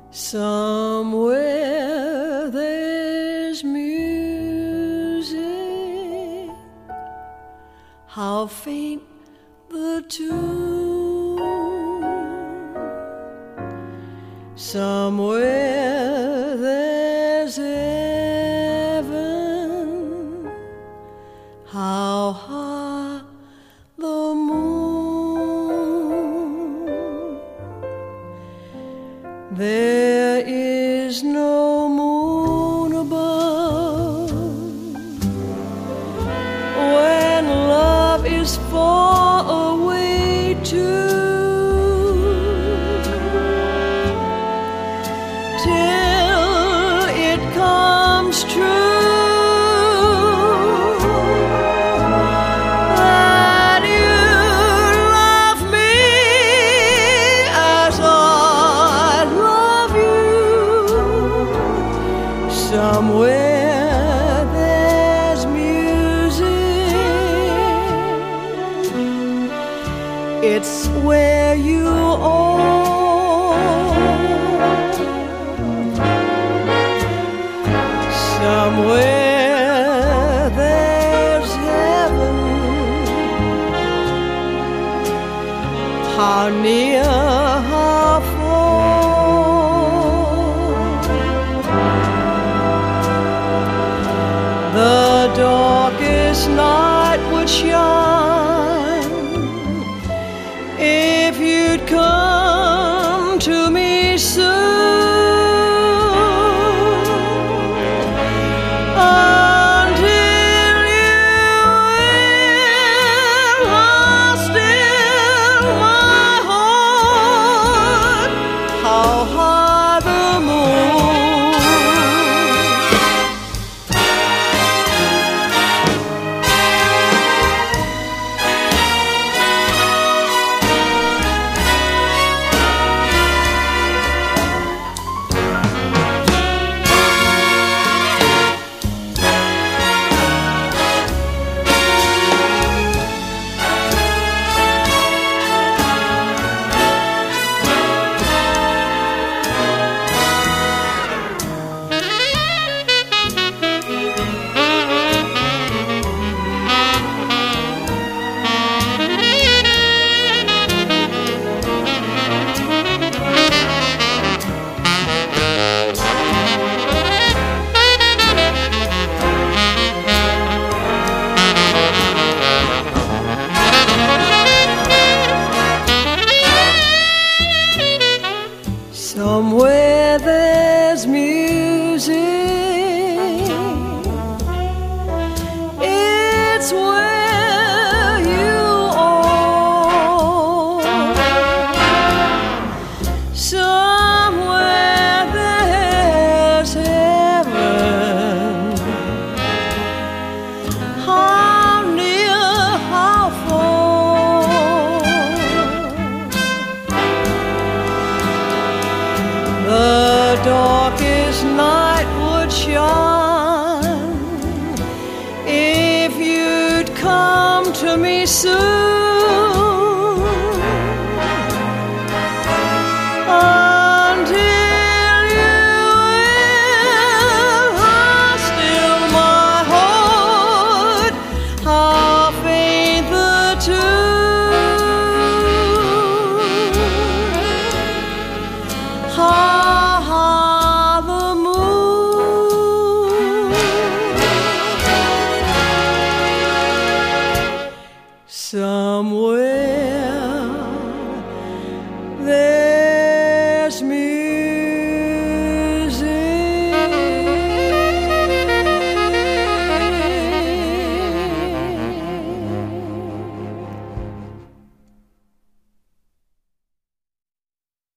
Somewhere there's music, how faint the tune. Somewhere there's heaven, how high the moon. There is no moon above when love is far away too, till it comes true that you love me as I love you. Somewhere there's music, it's where you are. Somewhere there's heaven, how near, how far. The darkest night would shine if you'd come to me soon. Until you will, I'll still my heart, how high the moon. Somewhere there's music, it's where you are. Somewhere there's heaven, how near, how far. The darkest night would shine if you'd come to me soon. Until you will, I'll still my heart, how faint the tune, how high the moon. Somewhere